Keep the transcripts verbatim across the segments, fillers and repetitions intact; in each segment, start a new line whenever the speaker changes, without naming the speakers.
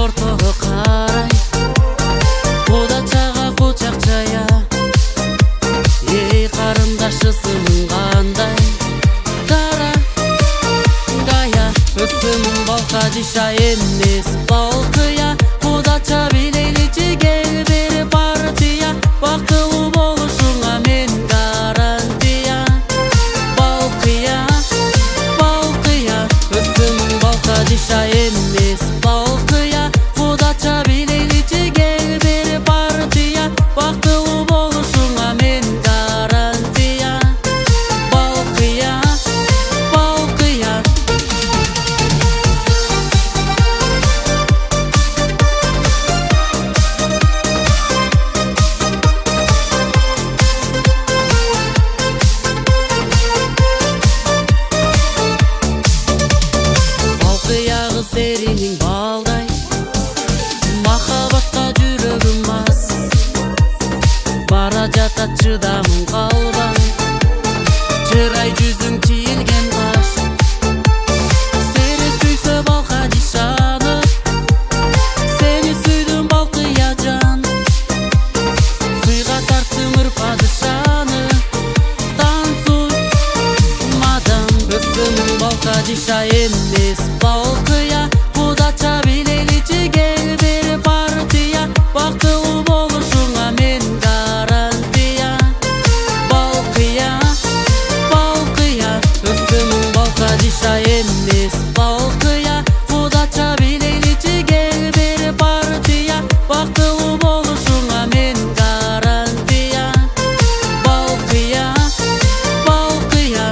ортого карай, кудачага кучак жая. Эй карындашысымын кандай, кара гая, ысымың балка диша эмес балкыя. Кудача билейличи кел бери партия, бактылуу болушуңа мен гарантия. Балкыя, балкыя, ысымың балка диша эмес балкыя. Кудача билейличи кел бери партия, бактылуу болушуңа мен гарантия. Балкыя, балкыя. Балкыягы сериңиң балдай, махабатка жүрөгүм мас. Бара жатат чыдамың калбай, чырай жүзүң чийилген каш. Сени сүйсө балка дишаны, сени сүйдүм балкыя жан. Сыйга тарттым ыр падышаны, тансуй мадам. Ысымың балка диша эмес балкыя. Кудача билейличи кел бери партия, бактылуу болушуңа мен гарантия. Балкыя, балкыя, ысымың балка диша эмес балкыя. Кудача билейличи кел бери партия, бактылуу болушуңа мен гарантия. Балкыя, балкыя.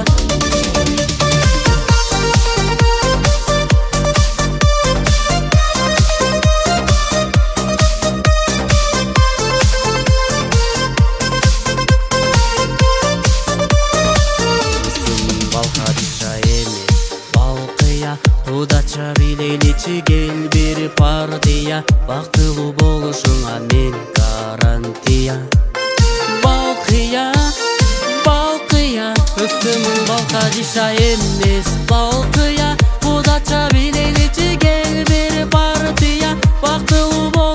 Балка диша эмес балкыя. Кудача билейличи кел бери партия, бактылуу болушуңа мен гарантия. Балкыя, балкыя, ысымың балка диша эмес балкыя. Кудача билейличи кел бери партия, бактылуу